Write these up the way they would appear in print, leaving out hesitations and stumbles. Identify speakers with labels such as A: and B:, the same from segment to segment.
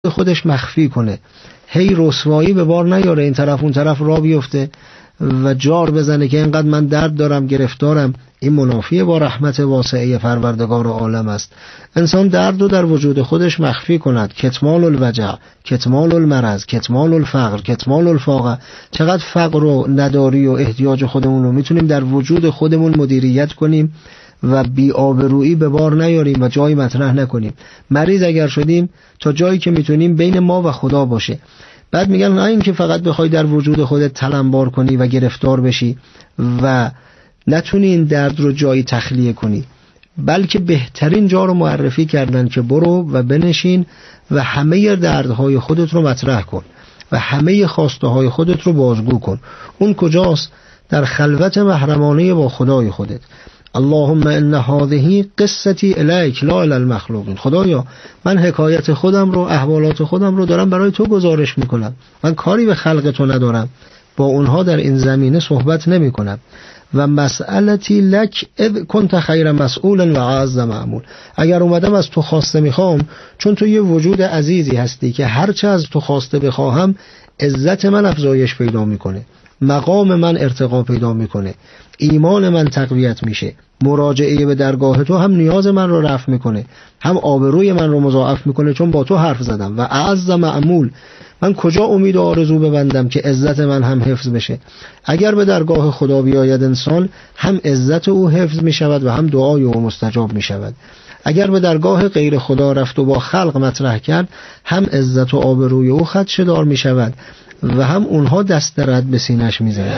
A: خودش مخفی کنه، هی رسوایی به بار نیاره، این طرف اون طرف را بیفته و جار بزنه که اینقدر من درد دارم، گرفتارم. این منافی با رحمت واسعه پروردگار عالم است. انسان درد رو در وجود خودش مخفی کند. کتمان الوجع، کتمان المرض، کتمان الفقر، کتمان الفاقه. چقدر فقر و نداری و احتیاج خودمون رو میتونیم در وجود خودمون مدیریت کنیم و بی‌آبرویی به بار نیاریم و جایی مطرح نکنیم. مریض اگر شدیم تا جایی که میتونیم بین ما و خدا باشه. بعد میگن نه این که فقط بخوای در وجود خودت تلمبار کنی و گرفتار بشی و نتونی این درد رو جایی تخلیه کنی، بلکه بهترین جا رو معرفی کردن که برو و بنشین و همه دردهای خودت رو مطرح کن و همه خواسته های خودت رو بازگو کن. اون کجاست؟ در خلوت محرمانه با خدای خودت. اللهم ان هذه قصتی الیک لا الی المخلوقین. خدایا من حکایت خودم رو، احوالات خودم رو دارم برای تو گزارش میکنم. من کاری به خلق تو ندارم، با اونها در این زمینه صحبت نمی کنم. و مسئلتی لک اذ کنت خیر مسئول و اعز معمول. اگر اومدم از تو خواسته میخوام چون تو یه وجود عزیزی هستی که هرچه از تو خواسته بخواهم عزت من افزایش پیدا میکنه، مقام من ارتقا پیدا میکنه، ایمان من تقویت میشه. مراجعه به درگاه تو هم نیاز من رو رفع میکنه، هم آبروی من رو مضاعف میکنه چون با تو حرف زدم. و اعز معمول، من کجا امید و آرزو ببندم که عزت من هم حفظ بشه؟ اگر به درگاه خدا بیاید انسان، هم عزت او حفظ میشود و هم دعای او مستجاب میشود. اگر به درگاه غیر خدا رفت و با خلق مطرح کرد، هم عزت و آبروی او خدشه‌دار میشود و هم اونها دست رد به سینه‌اش میزنند.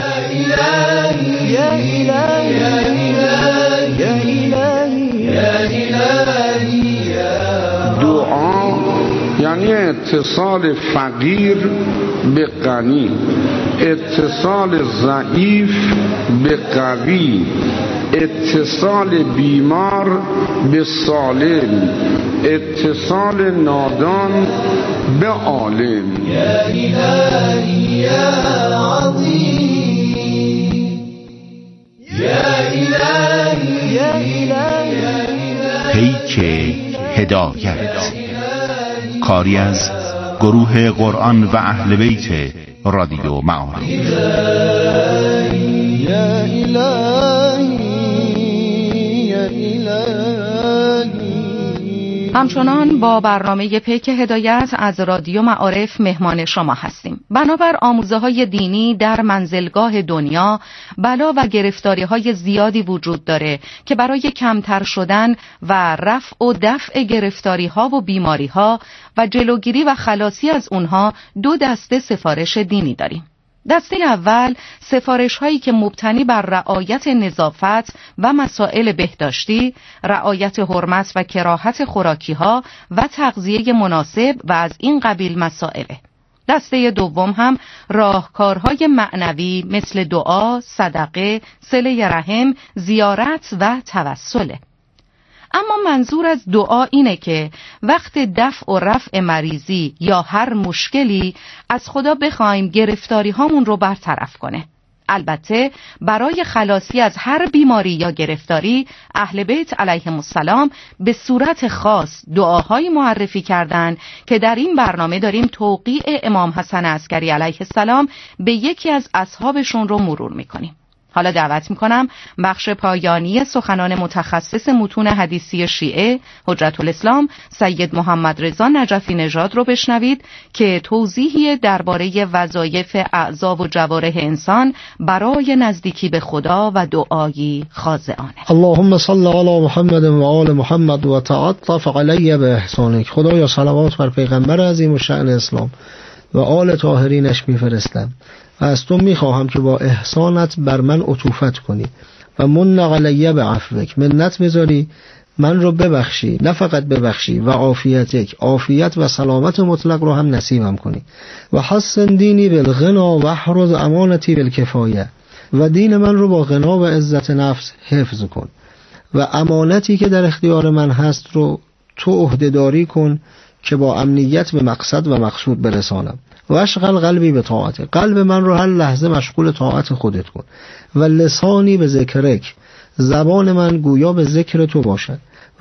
B: دعا یعنی اتصال فقیر به غنی، اتصال ضعیف به قوی، اتصال بیمار به سالم، اتصال نادان به عالم.
C: یا الهی یا عظیم، یا الهی یا الهی.
D: پیک هدایت، کاری از گروه قرآن و اهل بیت رادیو معارف.
C: یا الهی یا الهی.
E: همچنان با برنامه پیک هدایت از رادیو معارف مهمان شما هستیم. بنابر آموزه‌های دینی در منزلگاه دنیا بلا و گرفتاری‌های زیادی وجود داره که برای کمتر شدن و رفع و دفع گرفتاری‌ها و بیماری‌ها و جلوگیری و خلاصی از اونها دو دسته سفارش دینی داریم. دسته اول سفارش هایی که مبتنی بر رعایت نظافت و مسائل بهداشتی، رعایت حرمت و کراهت خوراکی ها و تغذیه مناسب و از این قبیل مسائله. دسته دوم هم راهکارهای معنوی مثل دعا، صدقه، صله رحم، زیارت و توسله. اما منظور از دعا اینه که وقت دفع و رفع مریضی یا هر مشکلی از خدا بخوایم گرفتاری هامون رو برطرف کنه. البته برای خلاصی از هر بیماری یا گرفتاری اهل بیت علیهم السلام به صورت خاص دعاهای معرفی کردن که در این برنامه داریم توقیع امام حسن عسکری علیه السلام به یکی از اصحابشون رو مرور میکنیم. حالا دعوت میکنم بخش پایانی سخنان متخصص متون حدیثی شیعه حجت الاسلام سید محمد رضا نجفی نژاد رو بشنوید که توضیحی درباره وظایف اعضا و جوارح انسان برای نزدیکی به خدا و دعایی خاضعانه.
A: اللهم صل علی محمد و آل محمد و تعطف علی به احسانک. خدایا صلوات بر پیغمبر عظیم الشأن اسلام و آل طاهرینش میفرستم و از تو میخواهم که با احسانت بر من عطوفت کنی و من علیه به عفوک، منت میذاری من رو ببخشی، نه فقط ببخشی، و عافیتک، عافیت و سلامت مطلق رو هم نصیبم کنی. و حسن دینی بالغنا و احرز امانتی بالکفایه، و دین من رو با غنا و عزت نفس حفظ کن و امانتی که در اختیار من هست رو تو عهده‌داری کن که با امنیت به مقصد و مقصود برسانم. و اشغل قلبی به طاعته، قلب من رو هر لحظه مشغول طاعت خودت کن. و لسانی به ذکرک، زبان من گویا به ذکر تو باشد.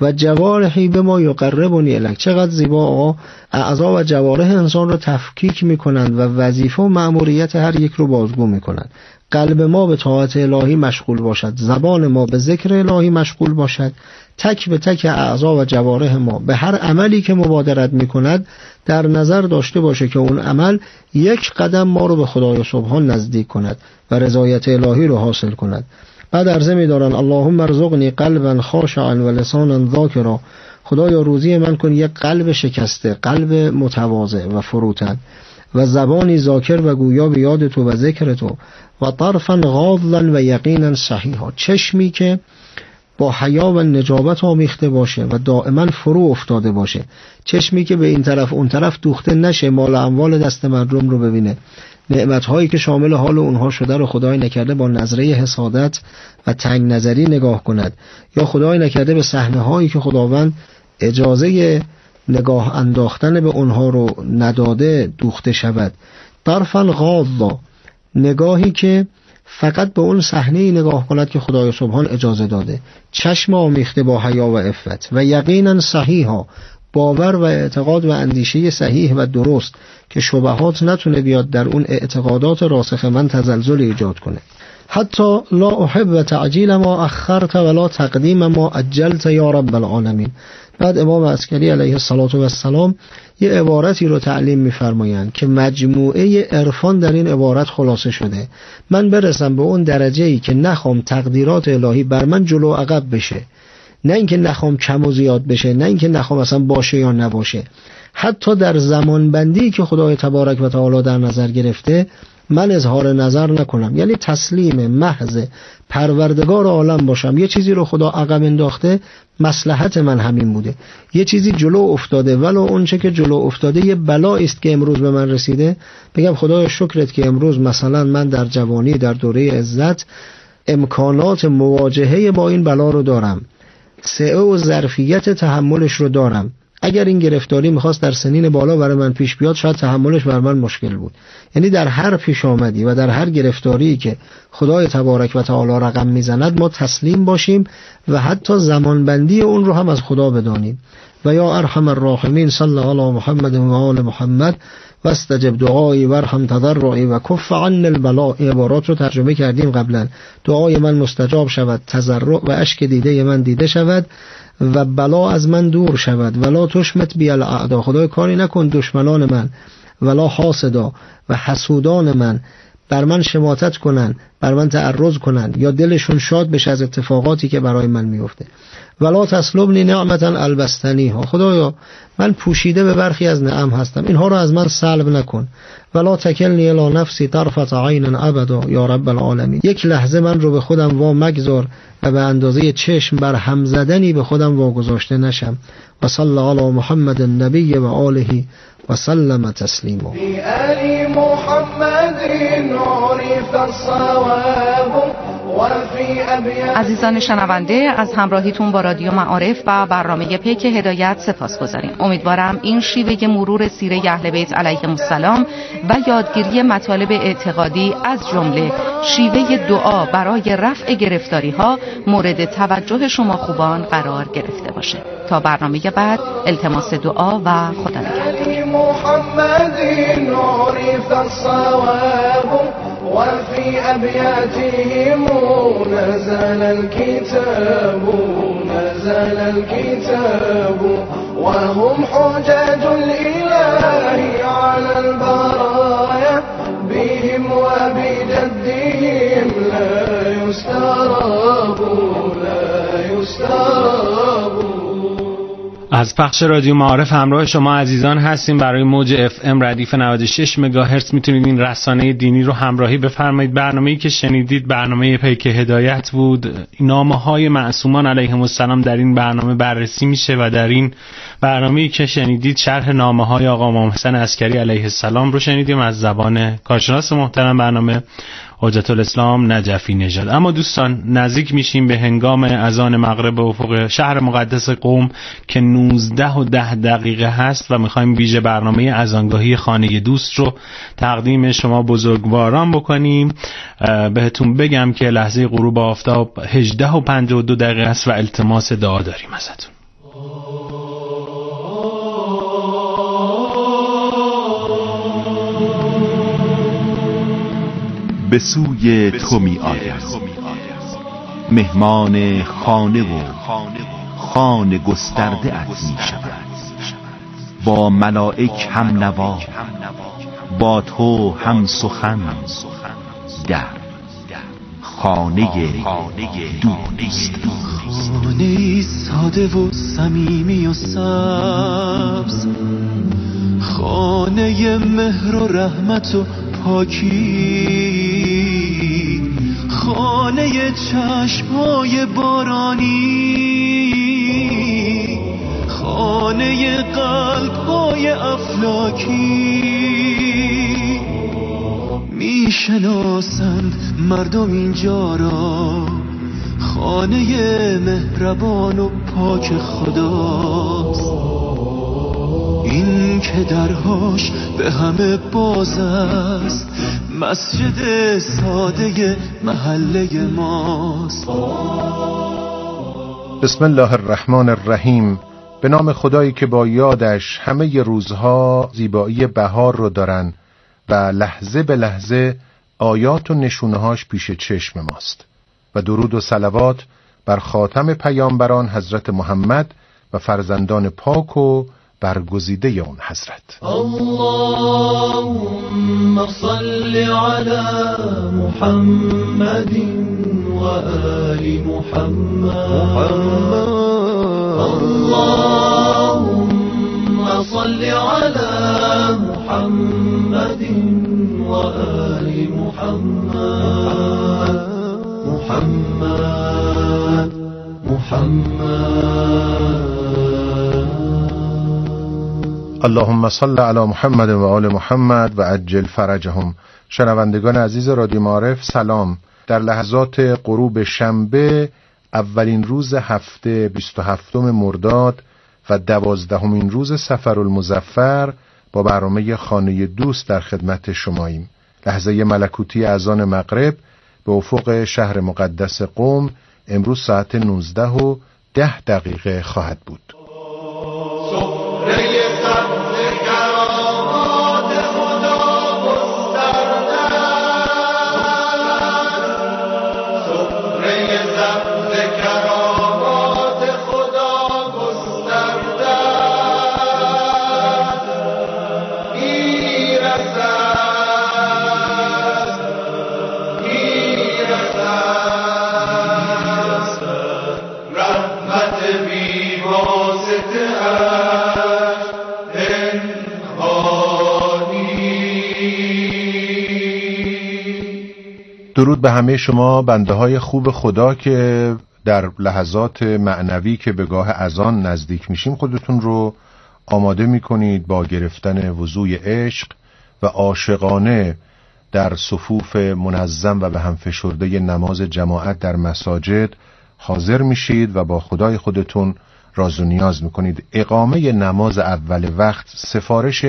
A: و جوارحی به ما یقربنی الیک. چقدر زیبا آقا اعضا و جوارح انسان رو تفکیک میکنند و وظیفه و مأموریت هر یک رو بازگو میکنند. قلب ما به طاعت الهی مشغول باشد، زبان ما به ذکر الهی مشغول باشد، تک به تک اعضا و جوارح ما به هر عملی که مبادرت میکند در نظر داشته باشه که اون عمل یک قدم ما رو به خدای سبحان نزدیک کند و رضایت الهی رو حاصل کند. بعد عرضه می‌دارن اللهم ارزقنی قلبا خاشعا و لسانا ذاکرا. خدایا روزی من کن یک قلب شکسته، قلب متواضع و فروتن و زبانی ذاکر و گویا به یاد تو و ذکر تو، و طرفا غاضا و یقینا صحیحا، چشمی که با حیا و نجابت آمیخته باشه و دائما فرو افتاده باشه، چشمی که به این طرف اون طرف دوخته نشه، مال اموال دست مردم رو ببینه، نعمت‌هایی که شامل حال اونها شده رو خدای نکرده با نظره حسادت و تنگ نظری نگاه کند، یا خدای نکرده به صحنه‌هایی که خداوند اجازه نگاه انداختن به اونها رو نداده دوخته شود. طرفا غاضا، نگاهی که فقط به اون صحنه‌ای نگاه کند که خدای سبحان اجازه داده، چشم آمیخته با حیا و عفت، و یقینا صحیحا، باور و اعتقاد و اندیشه صحیح و درست که شبهات نتونه بیاد در اون اعتقادات راسخ من تزلزل ایجاد کنه. حتی لا احب تعجیل ما اخرت ولا تقدیم ما عجلت یا رب العالمین. بعد امام عسکری علیه السلام یه عبارتی رو تعلیم می‌فرمایند که مجموعه عرفان در این عبارت خلاصه شده. من برسم به اون درجه‌ای که نخوام تقدیرات الهی بر من جلو و عقب بشه، نه اینکه نخوام کم و زیاد بشه، نه اینکه نخوام اصلا باشه یا نباشه، حتی در زمان بندی که خدای تبارک و تعالی در نظر گرفته من اظهار نظر نکنم، یعنی تسلیم محض پروردگار عالم باشم. یه چیزی رو خدا عقب انداخته، مصلحت من همین بوده. یه چیزی جلو افتاده، ولو اون چه که جلو افتاده یه بلایی است که امروز به من رسیده، بگم خدایا شکرت که امروز مثلا من در جوانی در دوره عزت امکانات مواجهه با این بلا رو دارم، سعه و ظرفیت تحملش رو دارم. اگر این گرفتاری میخواست در سنین بالا برای من پیش بیاد شاید تحملش بر من مشکل بود. یعنی در هر پیش آمدی و در هر گرفتاری که خدای تبارک و تعالی رقم میزند ما تسلیم باشیم و حتی زمانبندی اون رو هم از خدا بدانیم. و یا ارحم الراحمین صلی علی محمد و آل محمد و استجب دعایی ورحم تضرعی و کف عن البلاء. عبارات رو ترجمه کردیم قبلا. دعای من مستجاب شود، تضرع و اشک دیده من دیده شود و بلا از من دور شود. ولا تشمت بی الاعدا، خدای کاری نکن دشمنان من، ولا حاسدا و حسودان من بر من شماتت کنن، بر من تعرض کنن یا دلشون شاد بشه از اتفاقاتی که برای من میفته. ولا تسلبنی نعمتا البستنیها، خدایا من پوشیده به برخی از نعم هستم، اینها رو از من سلب نکن. ولا تکلنی الی نفسی طرفت عین ابدا یا رب العالمین، یک لحظه من رو به خودم وا مگذار و به اندازه چشم بر هم زدنی به خودم واگذاشته نشم. و صلی علی محمد النبی و آله و سلم تسلیما.
C: بی آل محمد عرف الصواب.
E: عزیزان شنونده، از همراهیتون با رادیو معارف و برنامه پیک هدایت سپاسگزاریم. امیدوارم این شیوه مرور سیره اهل بیت علیهم السلام و یادگیری مطالب اعتقادی از جمله شیوه دعا برای رفع گرفتاری ها مورد توجه شما خوبان قرار گرفته باشه. تا برنامه بعد التماس دعا و خدا نگهدار. وفي أبياتهم نزل الكتاب وهم حجاج الإله على البرايا بهم وبجدهم لا يستراب.
F: از پخش رادیو معارف همراه شما عزیزان هستیم. برای موج FM ردیف 96 مگاهرتز میتونید این رسانه دینی رو همراهی بفرمایید. برنامه‌ای که شنیدید برنامه پیک هدایت بود. نامه‌های معصومان علیهم السلام در این برنامه بررسی میشه و در این برنامه‌ای که شنیدید شرح نامه‌های آقا امام حسین عسکری علیه السلام رو شنیدیم از زبان کارشناس محترم برنامه حجت الاسلام نجفی نژاد. اما دوستان نزدیک میشیم به هنگام اذان مغرب افق شهر مقدس قم که 19:10 هست و میخوایم ویژه برنامه اذانگاهی خانه دوست رو تقدیم شما بزرگواران بکنیم. بهتون بگم که لحظه غروب آفتاب 18:52 است و التماس دعا داریم ازتون.
D: به سوی تو می آید. مهمان خانه و خانه گسترده ات می شود. با ملائک هم نوا، با تو هم سخن، در خانه دوست.
G: خانه ساده و صمیمی و سبز، خانه مهر و رحمت و پاکی، خانه چشم‌های بارانی، خانه قلب‌های افلاکی. میشناسند مردم اینجا را خانه مهربان و پاک خداست. این که درهاش به همه باز است، مسجد ساده محله ماست.
H: بسم الله الرحمن الرحیم. به نام خدایی که با یادش همه روزها زیبایی بهار رو دارن و لحظه به لحظه آیات و نشونهاش پیش چشم ماست. و درود و صلوات بر خاتم پیامبران حضرت محمد و فرزندان پاک و برگزیده اون حضرت.
G: اللهم صل علی محمد و آل محمد. اللهم صل علی محمد و آل محمد. محمد
H: اللهم صل علی محمد و آل محمد و عجل فرجهم. شنوندگان عزیز رادیو معارف سلام. در لحظات غروب شنبه اولین روز هفته 27 مرداد و 12مین روز صفرالمظفر با برنامه خانه دوست در خدمت شماییم. لحظه ملکوتی اذان مغرب به افق شهر مقدس قم امروز ساعت 19:10 خواهد بود. درود به همه شما بنده های خوب خدا که در لحظات معنوی که به گاه اذان نزدیک میشیم خودتون رو آماده میکنید با گرفتن وضوی عشق و عاشقانه در صفوف منظم و به هم فشرده نماز جماعت در مساجد حاضر میشید و با خدای خودتون راز و نیاز میکنید. اقامه نماز اول وقت سفارش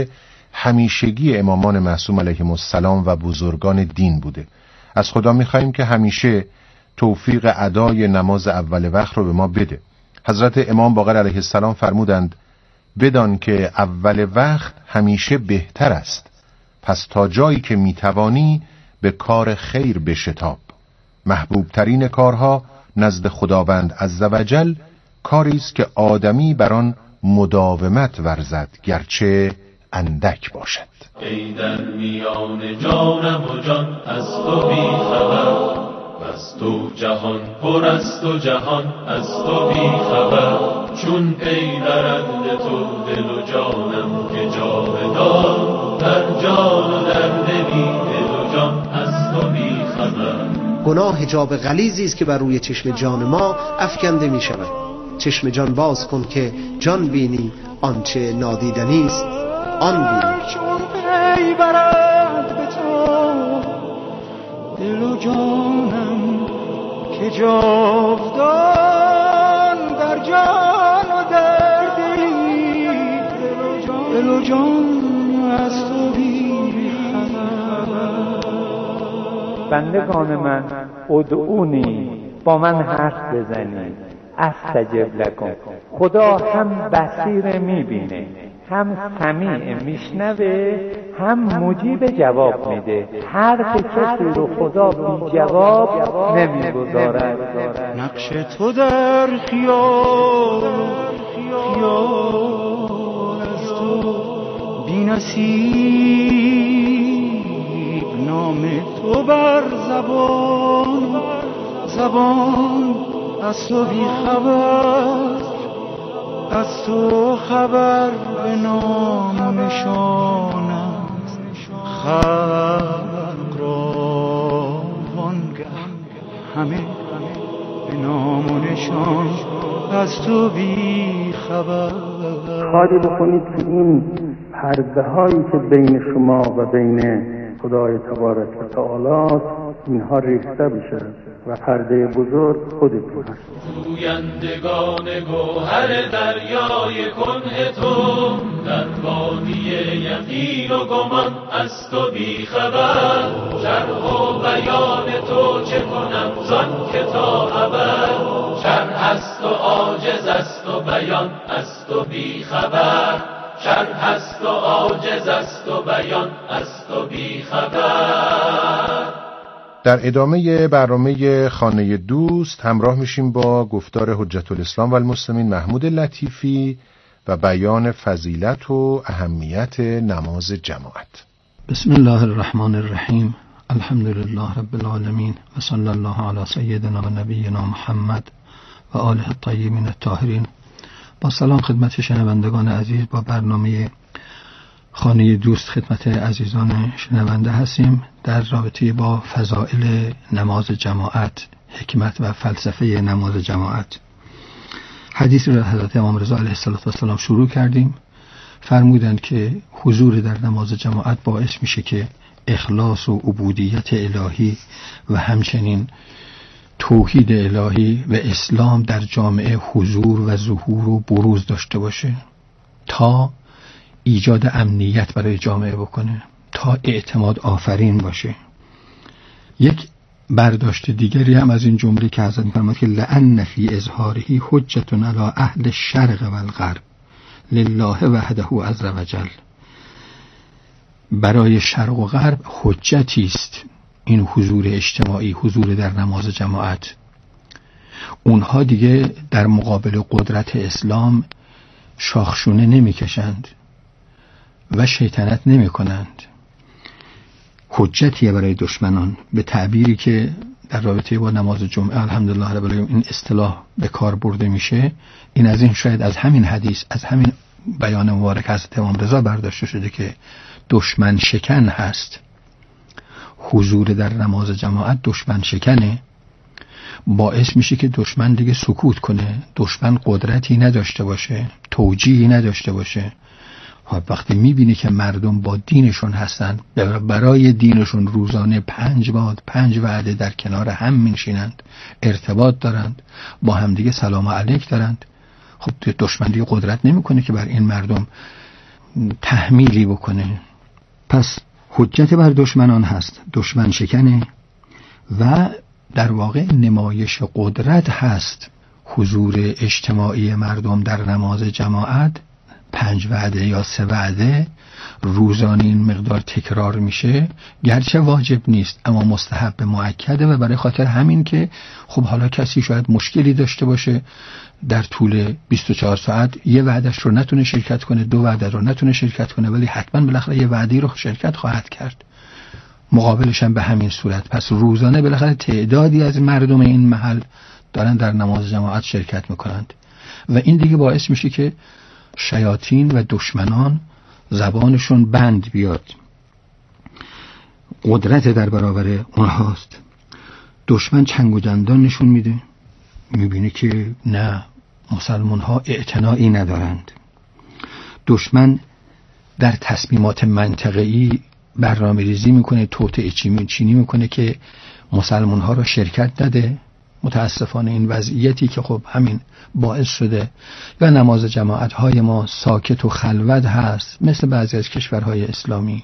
H: همیشگی امامان معصوم علیهم السلام و بزرگان دین بوده. از خدا میخواییم که همیشه توفیق ادای نماز اول وقت رو به ما بده. حضرت امام باقر علیه السلام فرمودند بدان که اول وقت همیشه بهتر است، پس تا جایی که میتوانی به کار خیر بشتاب. محبوب ترین کارها نزد خداوند عزوجل کاری است که آدمی بر آن مداومت ورزد گرچه اندک باشد.
G: ای در میان جانم و جان از تو بی خبر، از تو جهان پر است و جهان از تو بی خبر. چون پی درند تو دل و جانم که جاودان، در جان و در دلی دل و جان از تو بی خبر.
A: گناه حجاب غلیظی است که بر روی چشم جان ما افکنده می شود. چشم جان باز کن که جان بینی، آنچه نادیدنی است آن بینی.
C: چون پی برند به تو دل و جانم که جاودان، در جان و در دلی دل و جان از تو بی خبر.
I: بندگان من ادعونی، با من حرف بزنید، استجب لکم. خدا هم بصیر میبینه هم سمیع میشنوه هم مجیب جواب میده. حرف کسی رو خدا بی جواب نمیگذارد.
C: نقش تو در خیال از تو بی نصیب، نام تو بر زبان از تو بی خبر، از تو خبر به نام و نشان است. خلق را وانگه همه به نام و نشان از تو بی خبر.
J: کاری بکنید که این پرده هایی که بین شما و بین خدای تبارک و تعالی اینها ریخته بشه و پرده بزرگ خودتون هست.
G: جویندگان گوهر دریای کنه تو، در وادی یقین و گمان از تو بی خبر. شرح و بیان تو چه کنم زان که تا ابد، شرح است و عاجز است و بیان از تو بی خبر. شرح است و عاجز است و بیان از تو بی خبر.
H: در ادامه برنامه خانه دوست همراه میشیم با گفتار حجت الاسلام و المسلمین محمود لطیفی و بیان فضیلت و اهمیت نماز جماعت.
K: بسم الله الرحمن الرحیم. الحمد لله رب العالمین و صلی الله علی سیدنا و نبینا محمد و آله الطیبین الطاهرین. با سلام خدمت شنوندگان عزیز، با برنامه خانه دوست خدمت عزیزان شنونده هستیم در رابطه با فضائل نماز جماعت، حکمت و فلسفه نماز جماعت. حدیث را حضرت امام رضا علیه السلام شروع کردیم. فرمودند که حضور در نماز جماعت باعث میشه که اخلاص و عبودیت الهی و همچنین توحید الهی و اسلام در جامعه حضور و ظهور و بروز داشته باشه، تا ایجاد امنیت برای جامعه بکنه، تا اعتماد آفرین باشه. یک برداشت دیگری هم از این جمله که حضرت فرمود که لأن فی اظهاره حجة علی اهل الشرق و الغرب لله وحده عز وجل. برای شرق و غرب حجتی است این حضور اجتماعی، حضور در نماز جماعت. اونها دیگه در مقابل قدرت اسلام شاخشونه نمی کشند و شیطنت نمی کنند. حجتیه برای دشمنان. به تعبیری که در رابطه با نماز جمعه الحمدلله رب العالمین این اصطلاح به کار برده میشه، این از این شاید از همین حدیث، از همین بیان مبارک حضرت امام رضا برداشته شده که دشمن شکن هست. حضور در نماز جماعت دشمن شکنه، باعث میشه که دشمن دیگه سکوت کنه، دشمن قدرتی نداشته باشه، توجیهی نداشته باشه. وقتی میبینه که مردم با دینشون هستن، برای دینشون روزانه 5 وعده در کنار هم میشینند، ارتباط دارند، با هم دیگه سلام علیک دارند، خب دشمن دیگه قدرت نمیکنه که بر این مردم تحمیلی بکنه. پس حجت بر دشمنان هست، دشمن شکنه و در واقع نمایش قدرت هست. حضور اجتماعی مردم در نماز جماعت 5 وعده یا 3 وعده روزانه این مقدار تکرار میشه، گرچه واجب نیست اما مستحب مؤکده و برای خاطر همین که خب حالا کسی شاید مشکلی داشته باشه در طول 24 ساعت یه وعدش رو نتونه شرکت کنه، 2 وعده رو نتونه شرکت کنه، ولی حتما بالاخره یه وعده رو شرکت خواهد کرد، مقابلش هم به همین صورت. پس روزانه بالاخره تعدادی از مردم این محل دارن در نماز جماعت شرکت میکنند و این دیگه باعث میشه که شیاطین و دشمنان زبانشون بند بیاد. قدرت در برابر اونهاست. دشمن چنگ و دندان نشون میده، میبینه که نه، مسلمان ها اعتنایی ندارند. دشمن در تصمیمات منطقه‌ای برنامه ریزی میکنه، توطئه چینی میکنه که مسلمان ها را شرکت نده. متاسفانه این وضعیتی که خب همین باعث شده و نماز جماعت های ما ساکت و خلوت هست مثل بعضی از کشورهای اسلامی،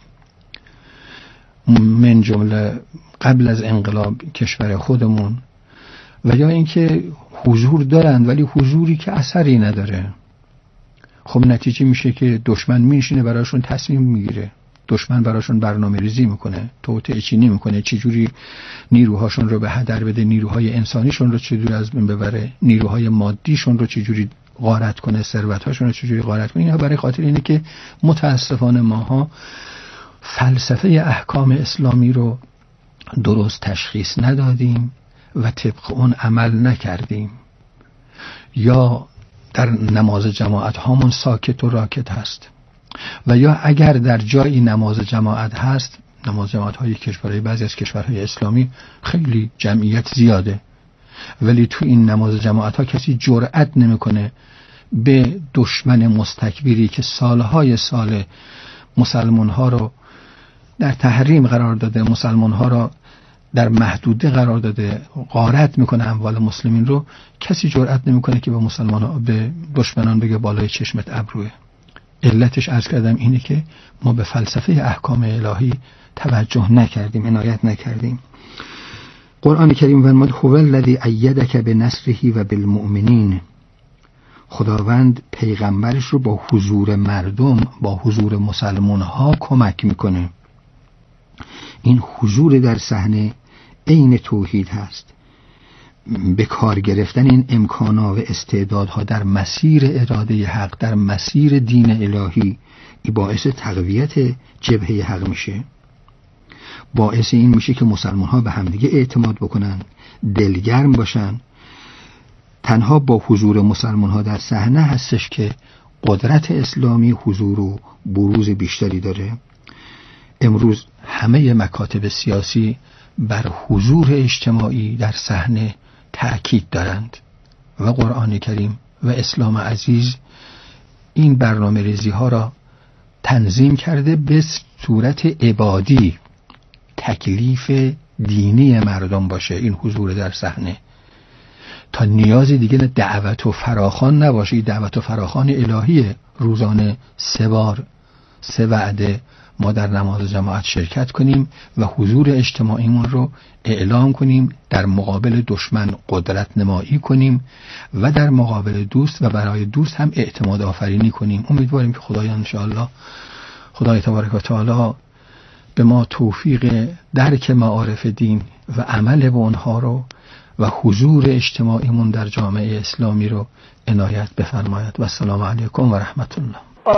K: من جمله قبل از انقلاب کشور خودمون، و یا اینکه حضور دارند ولی حضوری که اثری نداره، خب نتیجه میشه که دشمن میشینه براشون تصمیم میگیره، دشمن براشون برنامه ریزی میکنه، توطئه چینی میکنه، چجوری نیروهاشون رو به هدر بده، نیروهای انسانیشون رو چجوری از بین ببره، نیروهای مادیشون رو چجوری غارت کنه، ثروت‌هاشون رو چجوری غارت کنه. اینا برای خاطر اینه که متاسفانه ماها فلسفه احکام اسلامی رو درست تشخیص ندادیم و طبق اون عمل نکردیم، یا در نماز جماعت هامون ساکت و راکت هست، و یا اگر در جایی نماز جماعت هست، نماز جماعت های کشورهای بعضی از کشورهای اسلامی خیلی جمعیت زیاده، ولی تو این نماز جماعت ها کسی جرأت نمیکنه به دشمن مستکبری که سالهای سال مسلمان ها رو در تحریم قرار داده، مسلمان ها رو در محدوده قرار داده، غارت میکنه اموال مسلمین رو، کسی جرأت نمیکنه که به مسلمان ها، به دشمنان بگه بالای چشمت ابروه. علتش عرض کردم اینه که ما به فلسفه احکام الهی توجه نکردیم، عنایت نکردیم. قرآن کریم فرمود هو الذی ایدک بنصره و بالمؤمنین. خداوند پیغمبرش رو با حضور مردم، با حضور مسلمان ها کمک میکنه. این حضور در صحنه عین توحید هست. به کار گرفتن این امکانات و استعدادها در مسیر اراده حق، در مسیر دین الهی، این باعث تقویت جبهه حق میشه. باعث این میشه که مسلمان ها به همدیگه اعتماد بکنن، دلگرم باشن. تنها با حضور مسلمان ها در صحنه هستش که قدرت اسلامی حضور و بروز بیشتری داره. امروز همه مکاتب سیاسی بر حضور اجتماعی در صحنه تأکید دارند و قرآن کریم و اسلام عزیز این برنامه ریزی ها را تنظیم کرده به صورت عبادی، تکلیف دینی مردم باشه این حضور در صحنه، تا نیازی دیگه دعوت و فراخوان نباشه. دعوت و فراخوان الهیه، روزانه 3 بار 3 وعده ما در نماز جماعت شرکت کنیم و حضور اجتماعیمون رو اعلام کنیم، در مقابل دشمن قدرت نمایی کنیم و در مقابل دوست و برای دوست هم اعتماد آفرینی کنیم. امیدواریم که خدای انشاءالله، خدای تبارک و تعالی به ما توفیق درک معارف دین و عمل به اونها رو و حضور اجتماعیمون در جامعه اسلامی رو عنایت بفرماید. و السلام علیکم و رحمت الله.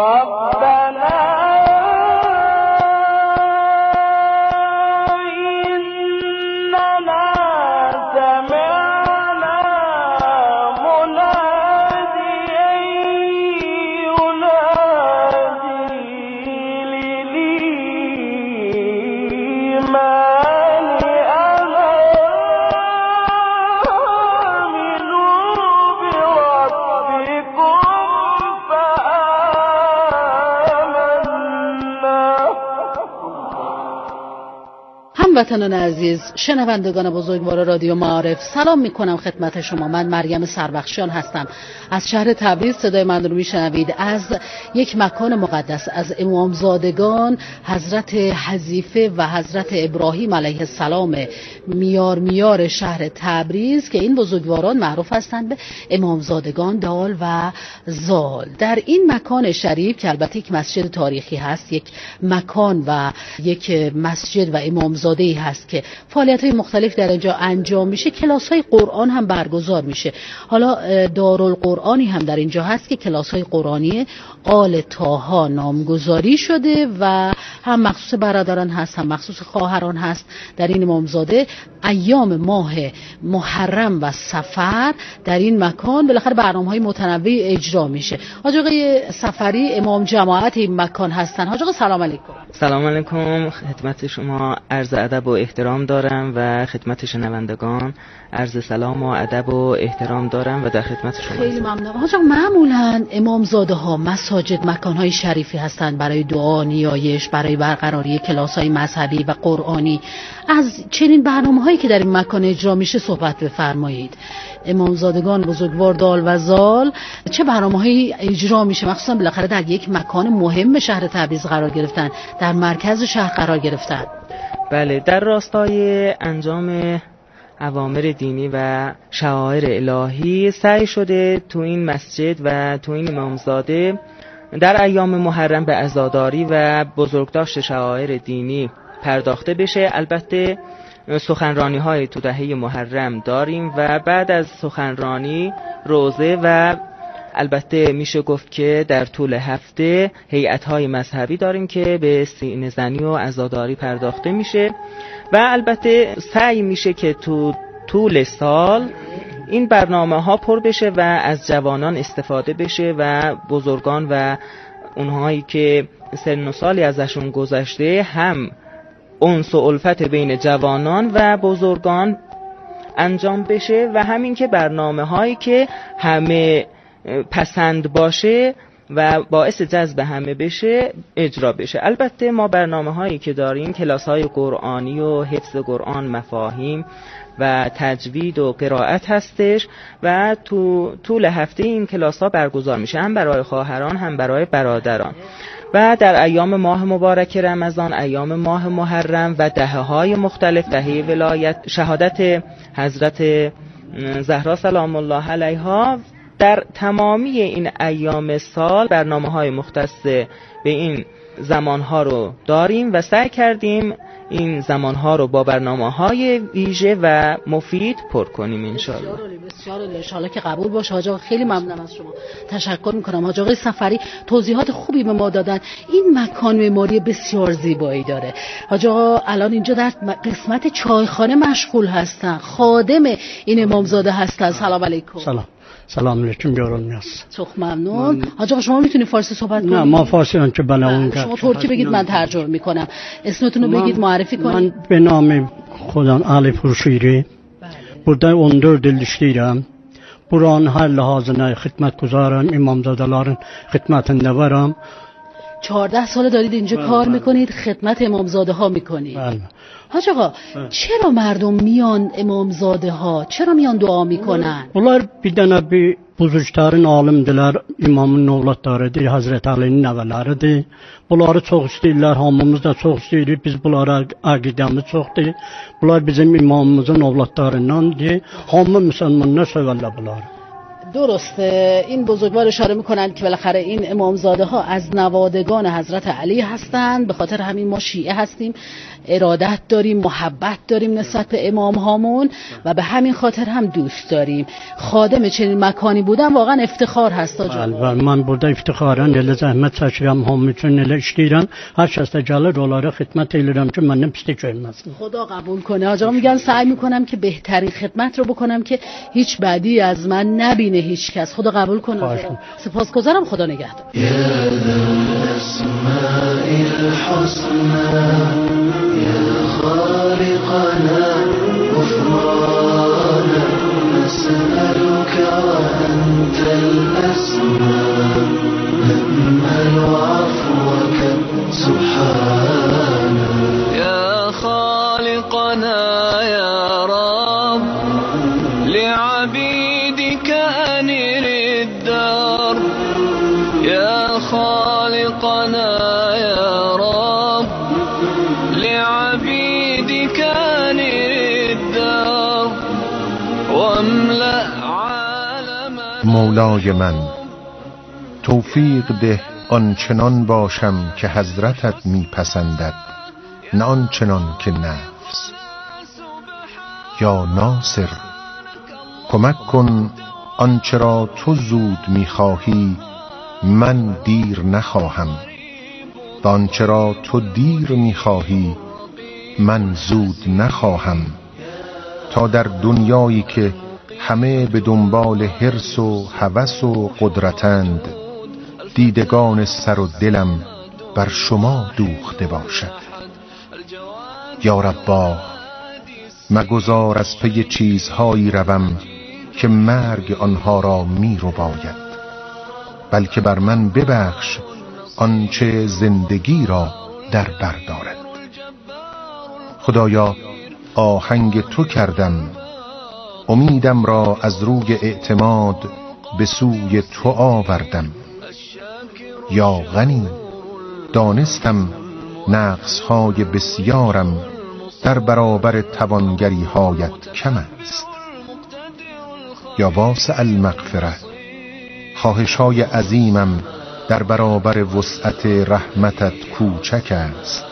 L: هموطنان عزیز، شنوندگان بزرگوار رادیو معارف، سلام میکنم خدمت شما. من مریم سربخشیان هستم از شهر تبریز. صدای من رو میشنوید از یک مکان مقدس، از امامزادگان حضرت حذیفه و حضرت ابراهیم علیه السلام، میار شهر تبریز، که این بزرگواران معروف هستند به امامزادگان دال و زال. در این مکان شریف که البته یک مسجد تاریخی هست، یک مکان و یک مسجد و امامزاده هست که فعالیت‌های مختلف در اینجا انجام میشه، کلاس‌های قرآن هم برگزار میشه. حالا دارالقرآنی هم در اینجا هست که کلاس‌های قرآنی آل طاها نامگذاری شده و هم مخصوص برادران هست، هم مخصوص خواهران هست. در این امامزاده ایام ماه محرم و صفر در این مکان بالاخره برنامه‌های متنوعی اجرا میشه. حاج آقای سفری امام جماعت این مکان هستن. حاج آقا سلام علیکم.
M: سلام علیکم، خدمت شما عرض ادب و احترام دارم و خدمت شنوندگان عرض سلام و ادب و احترام دارم و در خدمت شما.
L: خیلی ممنونم. حاج آقا معمولا امامزاده ها مساجد مکان‌های شریفی هستند برای دعا، نیایش، برای برقراری کلاس‌های مذهبی و قرآنی. از چنین برنامه‌هایی که در این مکان اجرا میشه صحبت بفرمایید. امامزادگان بزرگوار دال و زال چه برنامه‌هایی اجرا میشه؟ مخصوصا بالاخره در یک مکان مهم شهر تبریز قرار گرفتن، در مرکز شهر قرار گرفتن.
M: بله، در راستای انجام اوامر دینی و شعائر الهی سعی شده تو این مسجد و تو این امامزاده در ایام محرم به عزاداری و بزرگداشت شعائر دینی پرداخته بشه. البته سخنرانی های تو دهه محرم داریم و بعد از سخنرانی روزه و البته میشه گفت که در طول هفته هیئت‌های مذهبی داریم که به سینه زنی و عزاداری پرداخته میشه و البته سعی میشه که تو طول سال این برنامه ها پر بشه و از جوانان استفاده بشه و بزرگان و اونهایی که سن و سالی ازشون گذشته هم انس و الفت بین جوانان و بزرگان انجام بشه و همین که برنامه هایی که همه پسند باشه و باعث جذب همه بشه اجرا بشه. البته ما برنامه هایی که داریم کلاس های قرآنی و حفظ قرآن، مفاهیم و تجوید و قرائت هستش و تو طول هفته این کلاس ها برگزار میشه، هم برای خواهران هم برای برادران. و در ایام ماه مبارک رمضان، ایام ماه محرم و دهه‌های مختلف، دهه ولایت شهادت حضرت زهرا سلام الله علیها، در تمامی این ایام سال برنامه‌های مختص به این زمانها رو داریم و سعی کردیم این زمانها رو با برنامه‌های ویژه و مفید پر کنیم انشاءالله.
L: بسیار انشاءالله که قبول باشه. حاج آقا خیلی ممنونم از شما، تشکر میکنم. حاج آقای صفری توضیحات خوبی به ما دادن. این مکان معماری بسیار زیبایی داره. حاج آقا الان اینجا در قسمت چایخانه مشغول هستن، خادم این امامزاده هستن. سلام علیکم.
N: سلام علیکم جاران است.
L: çok ممنون. حاج آقا شما میتونید فارسی صحبت کنید؟
N: نه ما فارسی هم که بلدم.
L: شما ترکی بگید من ترجمه میکنم. اسمتون رو بگید، معرفی کنید.
N: من به نام خدا علی پورشیری burada 14 il işləyirəm. Buranın hər ləhazına xidmət güzarım, imamzadələrin xidmətində varam.
L: 14 سال دارید اینجا کار میکنید، خدمت امامزاده ها میکنید. حاج آقا چرا مردم میان امامزاده ها، چرا میان دعا میکنن؟
N: Bunlar bir dənə bir buzurgların alimdilər, imamın ovladlarıdır, Hazreti Ali'nin nəvələridir. Bunları çox istəyirlər, hamımız da çox istəyirik, biz bunlara əqidəmiz çoxdur. Bunlar bizim imamımızın ovladlarındandır, hamı müsəlmanlar sevərlər bunları.
L: درسته. این بزرگوار اشاره میکنند که بالاخره این امامزاده ها از نوادگان حضرت علی هستند، به خاطر همین ما شیعه هستیم، ارادت داریم، محبت داریم نسبت به امام هامون و به همین خاطر هم دوست داریم. خادم چنین مکانی بودن واقعا افتخار هست.
N: بله من burada iftixarən elə zəhmət çəkirəm, hamı üçün elə işləyirəm. Hər kəs də gəlir onlara xidmət edirəm ki, məndən pislik görməsin.
L: خدا قبول کنه. آقا میگن سعی میکنم که بهترین خدمت رو بکنم که هیچ بدی از من نبینه هیچ کس. خدا قبول کنه. سپاسگزارم. خدا نگهدار.
O: خالقنا غفرانا نسألك وأنت الأسماء نأمل عفوك سبحانا يا خالقنا يا رب لعبيدك أنر الدار يا خالقنا يا رب لعبيدك
H: مولای من توفیق ده آنچنان باشم که حضرتت میپسندد، نه آنچنان که نفس. یا ناصر کمک کن آنچه را تو زود میخواهی من دیر نخواهم و آنچه را تو دیر میخواهی من زود نخواهم، تا در دنیایی که همه به دنبال حرص و هوس و قدرتند دیدگان سر و دلم بر شما دوخته باشد. یا ربا مگذار از پی چیزهایی روم که مرگ آنها را می رو باید، بلکه بر من ببخش آنچه زندگی را در بر دارد. خدایا آهنگ تو کردم، امیدم را از روی اعتماد به سوی تو آوردم. یا غنی دانستم نقصهای بسیارم، در برابر توانگری هایت کم است. یا واسع المغفره، خواهش های عظیمم در برابر وسعت رحمتت کوچک است.